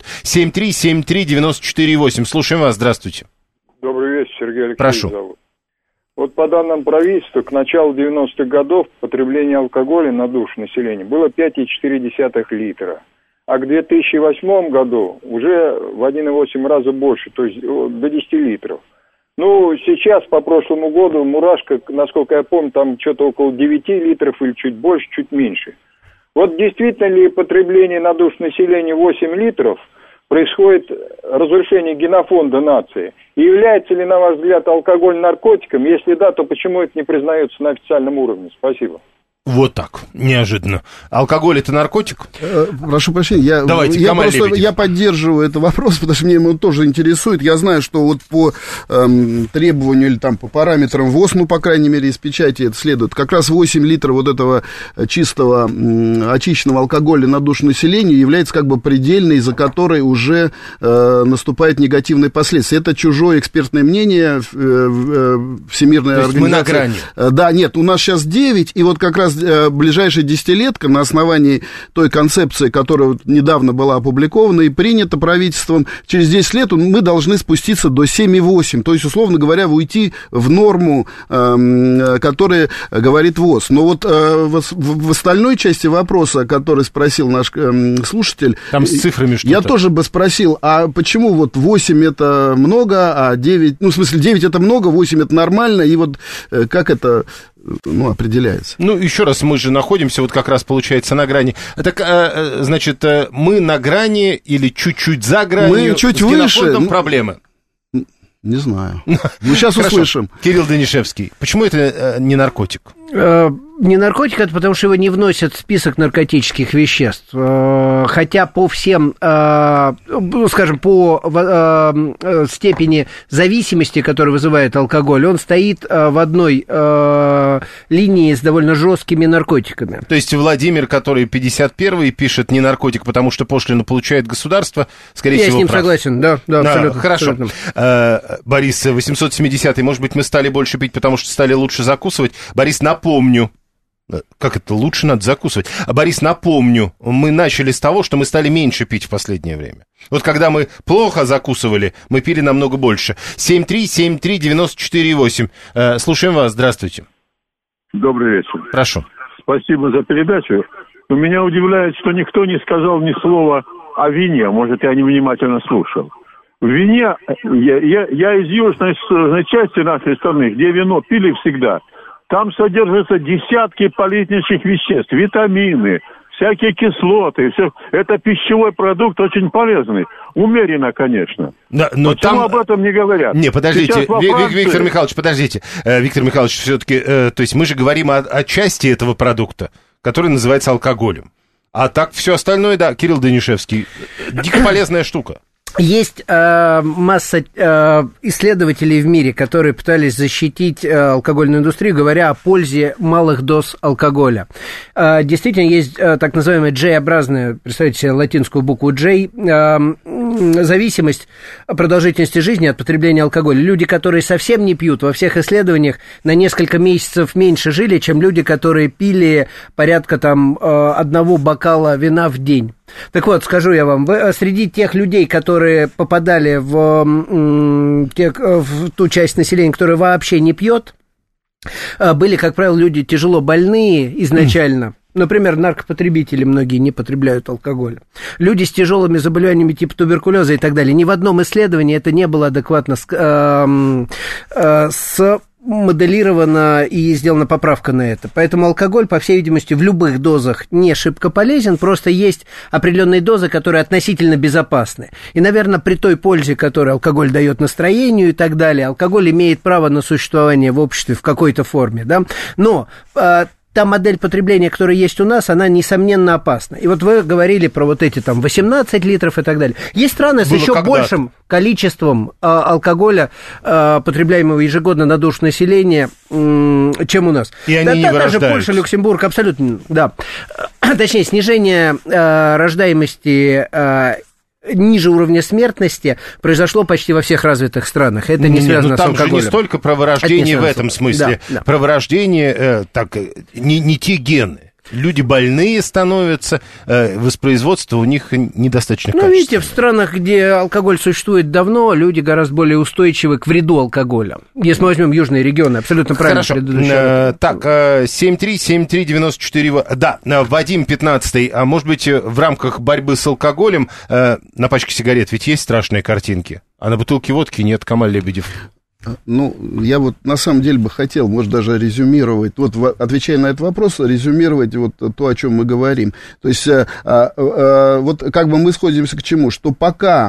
7373948. Слушаем вас, здравствуйте. Добрый вечер, Сергей Алексеевич. Прошу. Зовут. Вот по данным правительства, к началу 90-х годов потребление алкоголя на душу населения было 5,4 литра. А к 2008 году уже в 1,8 раза больше, то есть до 10 литров. Сейчас, по прошлому году, мурашка, насколько я помню, там что-то около 9 литров или чуть больше, чуть меньше. Вот действительно ли потребление на душу населения 8 литров происходит разрушение генофонда нации? И является ли, на ваш взгляд, алкоголь наркотиком? Если да, то почему это не признается на официальном уровне? Спасибо. Вот так, неожиданно. Алкоголь — это наркотик? Прошу прощения, я поддерживаю этот вопрос, потому что мне его тоже интересует. Я знаю, что вот по требованию или там по параметрам ВОЗ, по крайней мере, из печати это следует, как раз 8 литров вот этого чистого очищенного алкоголя на душу населения является как бы предельной, из-за которой уже наступают негативные последствия. Это чужое экспертное мнение Всемирной организации. Мы на грани. Да, нет, у нас сейчас 9, и вот как раз ближайшая десятилетка на основании той концепции, которая недавно была опубликована и принята правительством, через 10 лет мы должны спуститься до 7,8, то есть, условно говоря, уйти в норму, которая говорит ВОЗ. Но вот в остальной части вопроса, который спросил наш слушатель, там с цифрами что-то. Я тоже бы спросил, а почему вот 8 это много, а 9, ну, в смысле, 9 это много, 8 это нормально, и вот как это, ну, определяется? Ну, еще раз, мы же находимся вот как раз, получается, на грани. Так, значит, мы на грани или чуть-чуть за гранью? Мы чуть с выше. Проблемы? Не знаю. Мы сейчас услышим. Кирилл Данишевский, почему это не наркотик? Не наркотик, это потому что его не вносят в список наркотических веществ. Хотя по всем, скажем, по степени зависимости, которую вызывает алкоголь, он стоит в одной линии с довольно жесткими наркотиками. То есть Владимир, который 51-й, пишет не наркотик, потому что пошлину получает государство, скорее всего, я с ним прав. Согласен, да, абсолютно. Хорошо. Абсолютно. Борис, 870-й, может быть, мы стали больше пить, потому что стали лучше закусывать. Борис, напомню. Как это? Лучше надо закусывать. Борис, напомню, мы начали с того, что мы стали меньше пить в последнее время. Вот когда мы плохо закусывали, мы пили намного больше. 7373948. Слушаем вас, здравствуйте. Добрый вечер. Прошу. Спасибо за передачу. Но меня удивляет, что никто не сказал ни слова о вине. Может, я невнимательно слушал. В вине, я из южной части нашей страны, где вино пили всегда, там содержатся десятки полезнейших веществ, витамины, всякие кислоты. Все. Это пищевой продукт очень полезный. Умеренно, конечно. Да, но почему об этом не говорят? Не, подождите, Франции... Виктор Михайлович, подождите. Виктор Михайлович, все-таки, то есть мы же говорим о части этого продукта, который называется алкоголем. А так все остальное, да, Кирилл Данишевский, дико полезная штука. Есть масса исследователей в мире, которые пытались защитить алкогольную индустрию, говоря о пользе малых доз алкоголя. Действительно, есть так называемая J-образная, представьте себе латинскую букву J, зависимость продолжительности жизни от потребления алкоголя. Люди, которые совсем не пьют, во всех исследованиях на несколько месяцев меньше жили, чем люди, которые пили порядка там одного бокала вина в день. Так вот, скажу я вам, среди тех людей, которые попадали в ту часть населения, которая вообще не пьет, были, как правило, люди тяжело больные изначально. Например, наркопотребители многие не потребляют алкоголь. Люди с тяжелыми заболеваниями типа туберкулеза и так далее. Ни в одном исследовании это не было адекватно моделирована и сделана поправка на это. Поэтому алкоголь, по всей видимости, в любых дозах не шибко полезен, просто есть определенные дозы, которые относительно безопасны. И, наверное, при той пользе, которую алкоголь дает настроению и так далее, алкоголь имеет право на существование в обществе в какой-то форме, да? Но та модель потребления, которая есть у нас, она, несомненно, опасна. И вот вы говорили про вот эти там 18 литров и так далее. Есть страны с еще большим количеством алкоголя, потребляемого ежегодно на душу населения, чем у нас. И они не вырождаются. Даже Польша, Люксембург, абсолютно, да. Точнее, снижение рождаемости ниже уровня смертности произошло почти во всех развитых странах. Это не связано с алкоголем. Там же не столько про вырождение в этом смысле. Да. Про вырождение, не те гены. Люди больные становятся, воспроизводство у них недостаточно качественное. Ну, видите, в странах, где алкоголь существует давно, люди гораздо более устойчивы к вреду алкоголя. Если мы возьмем южные регионы, абсолютно правильно. Хорошо. Так, 7373948. Да, Вадим 15-й. А может быть, в рамках борьбы с алкоголем на пачке сигарет ведь есть страшные картинки, а на бутылке водки нет? Камаль Лебедев. Ну, я вот на самом деле бы хотел, может, даже резюмировать, вот отвечая на этот вопрос, резюмировать вот то, о чем мы говорим. То есть, вот как бы мы сходимся к чему, что пока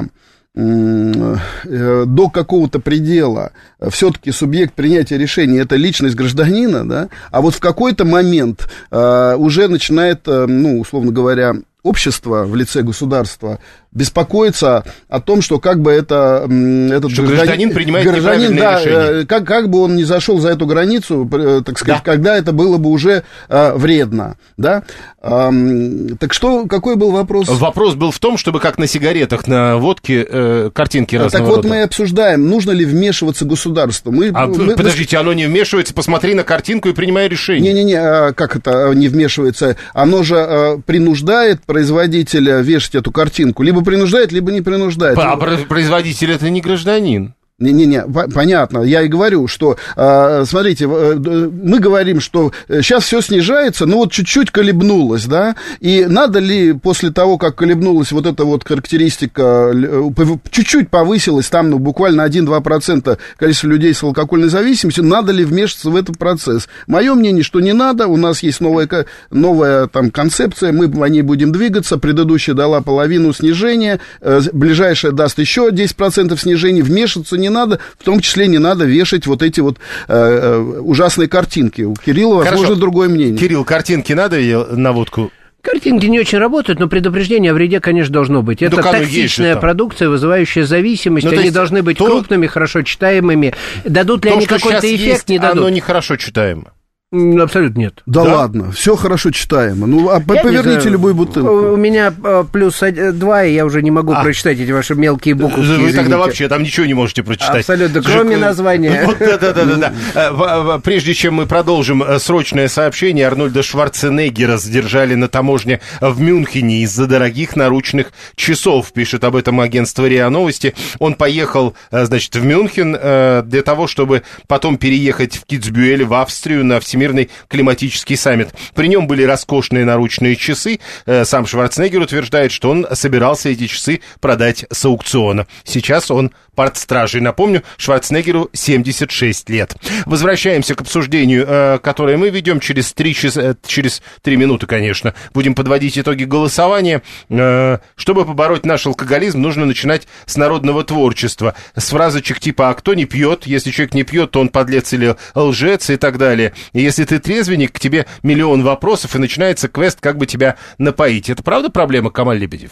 до какого-то предела все-таки субъект принятия решений — это личность гражданина, да, а вот в какой-то момент уже начинает, ну, условно говоря, общество в лице государства беспокоиться о том, что как бы этот гражданин принимает неправильное решение. Как бы он ни зашел за эту границу, так сказать, когда это было бы уже вредно, да? Так что, какой был вопрос? Вопрос был в том, чтобы как на сигаретах, на водке картинки разного рода. Так вот мы обсуждаем, нужно ли вмешиваться государству. Подождите, оно не вмешивается, посмотри на картинку и принимай решение. Не-не-не, как это не вмешивается? Оно же принуждает производителя вешать эту картинку. Либо принуждает, либо не принуждает. А производитель это не гражданин. Не-не-не, понятно. Я и говорю, что, смотрите, мы говорим, что сейчас все снижается, но вот чуть-чуть колебнулось, да, и надо ли после того, как колебнулась вот эта вот характеристика, чуть-чуть повысилась там, ну, буквально 1-2% количество людей с алкогольной зависимостью, надо ли вмешиваться в этот процесс? Мое мнение, что не надо, у нас есть новая там концепция, мы по ней будем двигаться, предыдущая дала половину снижения, ближайшая даст еще 10% снижения, вмешиваться не надо, в том числе не надо вешать вот эти вот ужасные картинки. У Кирилла, возможно, другое мнение. Кирилл, картинки надо на водку? Картинки не очень работают, но предупреждение о вреде, конечно, должно быть. Это токсичная продукция, вызывающая зависимость. Они должны быть крупными, хорошо читаемыми. Дадут ли они какой-то эффект, не дадут. Оно не хорошо читаемо. Абсолютно нет. Да ладно, все хорошо читаемо. Ну, поверните любую бутылку. У меня плюс 2, и я уже не могу прочитать эти ваши мелкие буквы. Вы тогда вообще там ничего не можете прочитать. Абсолютно, кроме названия. Да. Прежде чем мы продолжим, срочное сообщение. Арнольда Шварценеггера задержали на таможне в Мюнхене из-за дорогих наручных часов, пишет об этом агентство РИА Новости. Он поехал, значит, в Мюнхен для того, чтобы потом переехать в Китсбюэль, в Австрию, на Всемирный климатический саммит. При нем были роскошные наручные часы. Сам Шварценеггер утверждает, что он собирался эти часы продать с аукциона. Сейчас он под стражей. Напомню, Шварценеггеру 76 лет. Возвращаемся к обсуждению, которое мы ведем через 3 минуты, конечно. Будем подводить итоги голосования. Чтобы побороть наш алкоголизм, нужно начинать с народного творчества. С фразочек типа «а кто не пьет?», «если человек не пьет, то он подлец или лжец» и так далее. И если ты трезвенник, к тебе миллион вопросов, и начинается квест, как бы тебя напоить. Это правда проблема, Камаль Лебедев?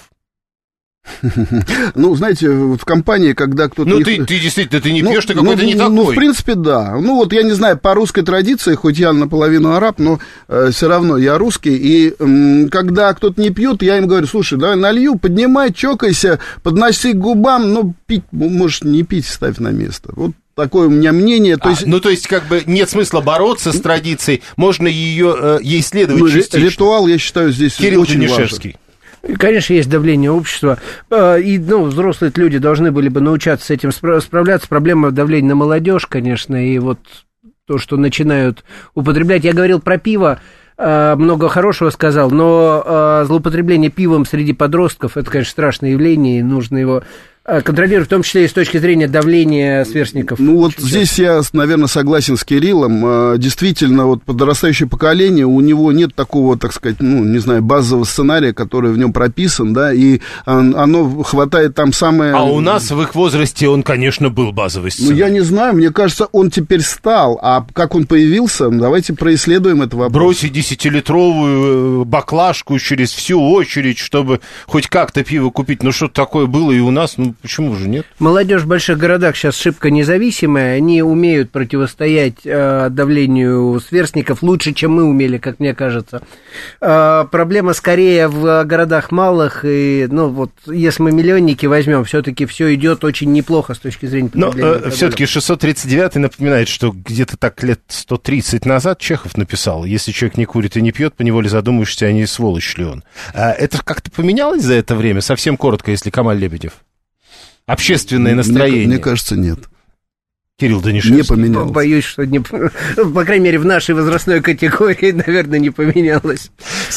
Ну, знаете, в компании, когда кто-то... Ну, ты действительно, ты не пьешь, ты какой-то не такой. Ну, в принципе, да. Ну, вот я не знаю, по русской традиции, хоть я наполовину араб, но все равно я русский, и когда кто-то не пьет, я им говорю: слушай, давай налью, поднимай, чокайся, подноси к губам, но пить, можешь не пить, ставь на место. Вот такое у меня мнение. То есть... то есть, как бы, нет смысла бороться с традицией, можно ей следовать частично. Ритуал, я считаю, здесь Кирилл очень Танишевский. важен. Конечно, есть давление общества, и взрослые люди должны были бы научаться с этим справляться. Проблема давления на молодежь, конечно, и вот то, что начинают употреблять. Я говорил про пиво, много хорошего сказал, но злоупотребление пивом среди подростков — это, конечно, страшное явление, и нужно его контролировать, в том числе и с точки зрения давления сверстников. Ну, вот здесь я, наверное, согласен с Кириллом. Действительно, вот подрастающее поколение, у него нет такого, так сказать, ну, не знаю, базового сценария, который в нем прописан, да, и оно хватает там самое... А у нас в их возрасте он, конечно, был базовый сценарий. Ну, я не знаю, мне кажется, он теперь стал, а как он появился, давайте происследуем это вопрос. Бросить 10-литровую баклажку через всю очередь, чтобы хоть как-то пиво купить, ну, что-то такое было и у нас, ну, почему же нет? Молодежь в больших городах сейчас шибко независимая, они умеют противостоять давлению сверстников лучше, чем мы умели, как мне кажется. Проблема скорее в городах малых, и, ну, вот, если мы миллионники возьмем, все-таки все идет очень неплохо с точки зрения потребления. Но все-таки 639-й напоминает, что где-то так лет 130 назад Чехов написал: если человек не курит и не пьет, поневоле задумаешься, а не сволочь ли он. Это как-то поменялось за это время? Совсем коротко, если Камаль Лебедев. Общественное настроение. Мне кажется, нет. Кирилл Танишевский. Не поменялось. Боюсь, что не... По крайней мере, в нашей возрастной категории, наверное, не поменялось.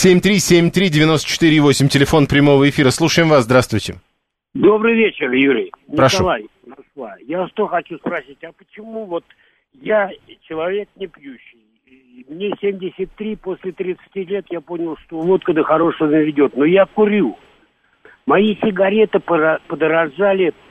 7373948, телефон прямого эфира. Слушаем вас, здравствуйте. Добрый вечер, Юрий. Прошу. Николай, Москва. Я что хочу спросить, а почему вот я человек не пьющий, мне 73, после 30 лет я понял, что водка до хорошего наведет, но я курю. Мои сигареты подорожали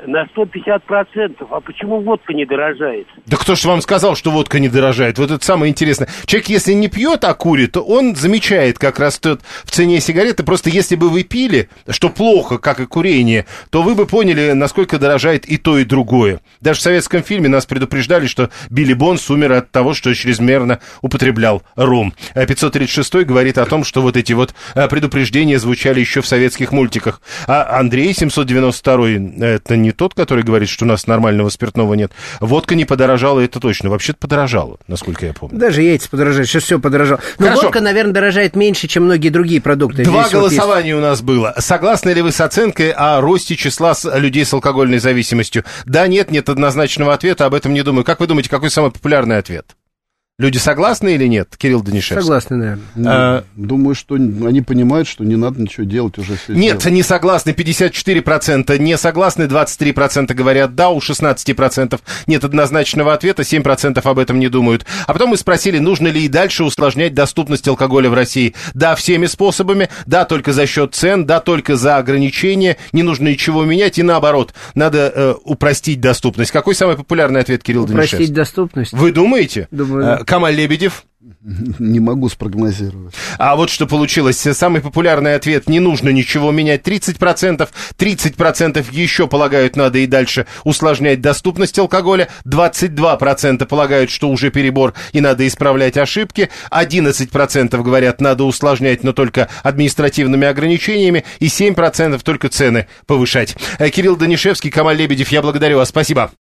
на 150%. А почему водка не дорожает? Да кто ж вам сказал, что водка не дорожает? Вот это самое интересное. Человек, если не пьет, а курит, то он замечает, как растет в цене сигареты. Просто если бы вы пили, что плохо, как и курение, то вы бы поняли, насколько дорожает и то, и другое. Даже в советском фильме нас предупреждали, что Билли Бонс умер от того, что чрезмерно употреблял ром. 536 говорит о том, что вот эти вот предупреждения звучали еще в советских мультиках. А Андрей 792, это не тот, который говорит, что у нас нормального спиртного нет. Водка не подорожала, это точно. Вообще-то подорожала, насколько я помню. Даже яйца подорожают, сейчас все подорожало. Но Хорошо. водка, наверное, дорожает меньше, чем многие другие продукты. Два Здесь голосования у нас было. Согласны ли вы с оценкой о росте числа людей с алкогольной зависимостью? Да, нет однозначного ответа, об этом не думаю. Как вы думаете, какой самый популярный ответ? Люди согласны или нет, Кирилл Данишевский? Согласны, наверное. Думаю, что они понимают, что не надо ничего делать, уже все Нет, сделано. не согласны 54%, не согласны 23% говорят да, у 16% нет однозначного ответа, 7% об этом не думают. А потом мы спросили, нужно ли и дальше усложнять доступность алкоголя в России. Да, всеми способами, да, только за счет цен, да, только за ограничения, не нужно ничего менять, и наоборот, надо упростить доступность. Какой самый популярный ответ, Кирилл Данишевский? Упростить доступность? Вы думаете? Думаю. Камаль Лебедев? Не могу спрогнозировать. А вот что получилось. Самый популярный ответ: не нужно ничего менять. 30%. 30% еще полагают, надо и дальше усложнять доступность алкоголя. 22% полагают, что уже перебор и надо исправлять ошибки. 11% говорят, надо усложнять, но только административными ограничениями. И 7% только цены повышать. Кирилл Данишевский, Камаль Лебедев, я благодарю вас. Спасибо.